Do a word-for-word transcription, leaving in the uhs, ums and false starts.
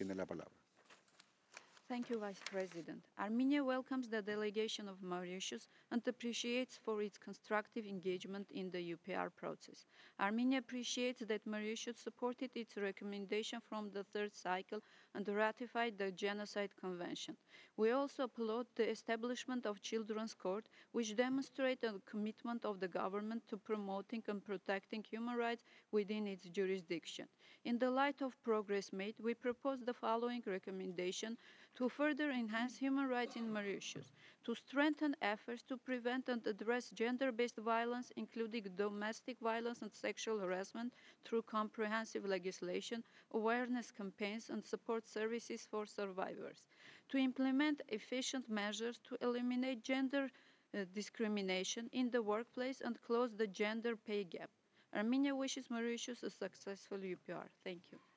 tiene la palabra. Thank you, Vice President. Armenia welcomes the delegation of Mauritius and appreciates for its constructive engagement in the U P R process. Armenia appreciates that Mauritius supported its recommendation from the third cycle and ratified the Genocide Convention. We also applaud the establishment of Children's Court, which demonstrates a commitment of the government to promoting and protecting human rights within its jurisdiction. In the light of progress made, we propose the following recommendation to further enhance human rights in Mauritius, to strengthen efforts to prevent and address gender-based violence, including domestic violence and sexual harassment, through comprehensive legislation, awareness campaigns, and support services for survivors, to implement efficient measures to eliminate gender uh, discrimination in the workplace and close the gender pay gap. Armenia wishes Mauritius a successful U P R. Thank you.